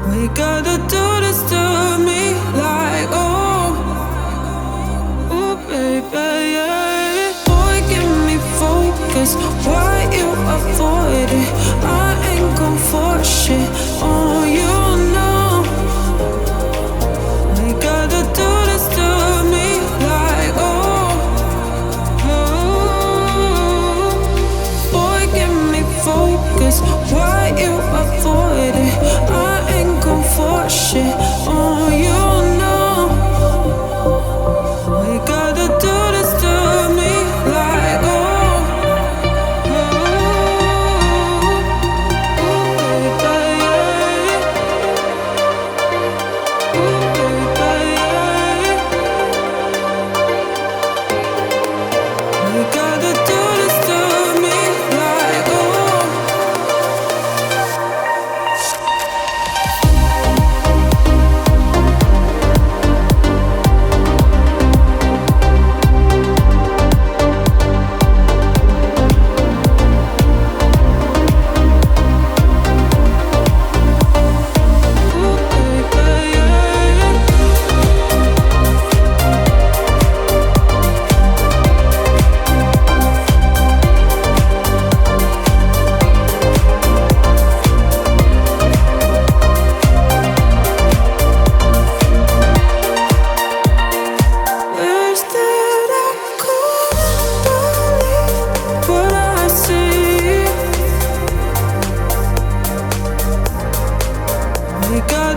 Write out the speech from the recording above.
We gotta do this to me like oh baby, yeah. Boy, give me focus. Why you avoid it? I ain't gon' force shit on you, no. We gotta do this to me like boy, give me focus. Why you avoid it? I ain't gon' force shit on you, no. We gotta do this to me like baby, yeah. Baby, yeah. We gotta do this to me like wish that I could believe what I see. We got